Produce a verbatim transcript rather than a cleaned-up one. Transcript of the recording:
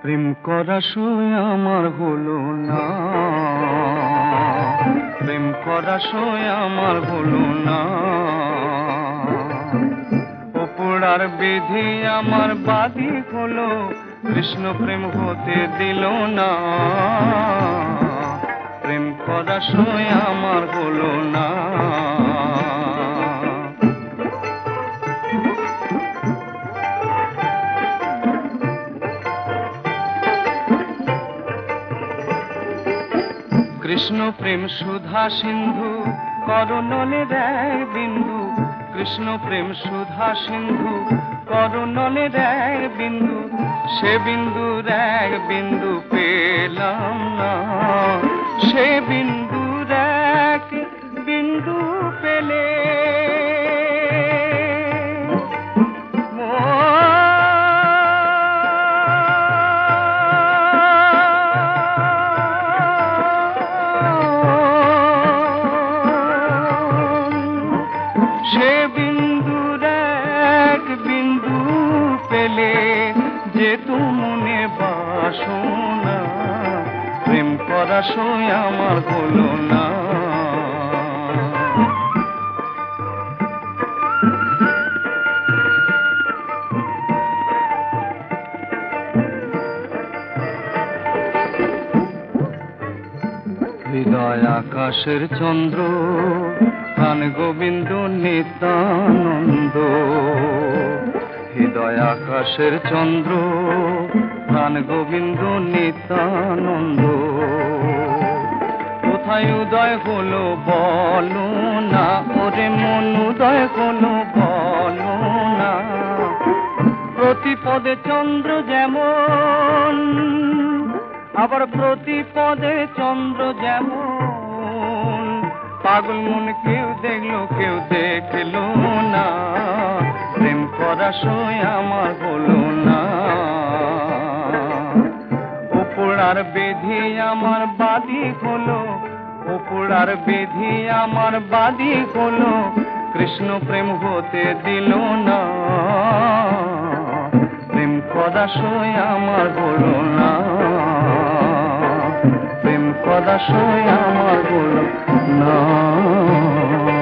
প্রেম করা সই আমার হলো না, প্রেম করা সই আমার হলো না। অপরার বিধি আমার বাদী হলো, কৃষ্ণ প্রেম হতে দিল না। প্রেম করা সই আমার হলো না। কৃষ্ণ প্রেম সুধা সিন্ধু করনলে দেয় বিন্দু, কৃষ্ণ প্রেম সুধা সিন্ধু করনলে দেয় বিন্দু, সে বিন্দুর এক বিন্দু পেলাম না, সে বিন্দুর এক বিন্দু পেলে সে বিন্দুর এক বিন্দু পেলে যে তুমনে বাসনা। প্রেম করা সই আমার হলো না। হৃদয় আকাশের চন্দ্র, প্রাণ গোবিন্দ নিত্যানন্দ। হৃদয় আকাশের চন্দ্র, প্রাণ গোবিন্দ নিত্যানন্দ। কোথায় উদয় হলো বলো না, ওরে মন উদয় হলো বলো না। প্রতিপদে চন্দ্র যেমন, আবার প্রতিপদে চন্দ্র যেমন। পাগল মন কেউ দেখলো কেউ দেখলো না, প্রেম করা সই আমার হলো না। অপরার বিধি আমার বাদী হলো, অপরার বিধি আমার বাদী হলো, কৃষ্ণ প্রেম হতে দিল না। প্রেম করা সই আমার হলো না, প্রেম করা সই আমার হলো না।